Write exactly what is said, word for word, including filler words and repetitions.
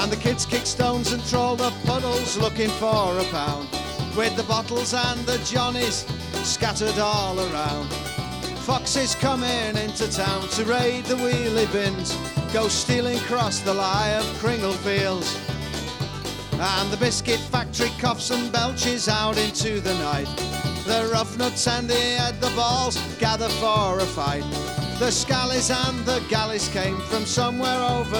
And the kids kick stones and troll the puddles looking for a pound, with the bottles and the johnnies scattered all around. Foxes coming into town to raid the wheelie bins, go stealing across the lie of Kringle Fields. And the biscuit factory coughs and belches out into the night. The rough nuts and the head the balls gather for a fight. The scallies and the galleys came from somewhere over